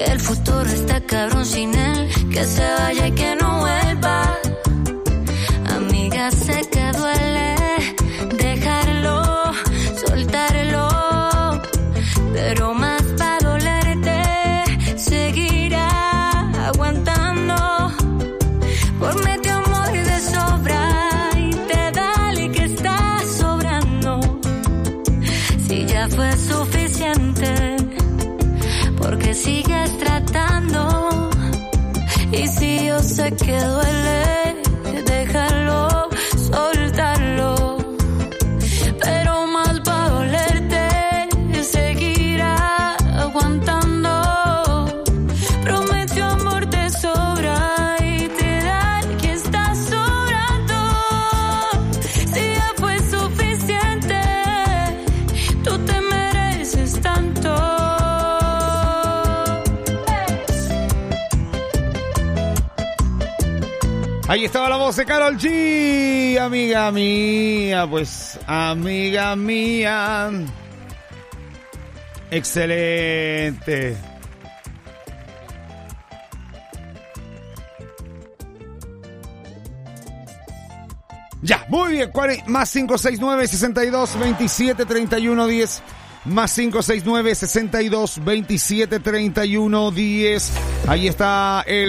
que el futuro está cabrón sin él, que se vaya y que no vuelva. Amiga, sé que duele dejarlo, soltarlo, pero más pa' dolerte seguirá aguantando. Por medio amor de sobra y te dale que está sobrando. Si ya fue suficiente, porque sigues tratando. Y si yo sé que duele, déjalo, soltarlo. Pero más va a dolerte, seguirá aguantando. Prometió amor de sobra y te da el que está sobrando. Si ya fue suficiente, tú te mereces tanto. Ahí estaba la voz de Karol G, amiga mía, pues, amiga mía. Excelente. Ya, muy bien, más 569-62-27-31-10. Más 569-62-27-31-10. Ahí está el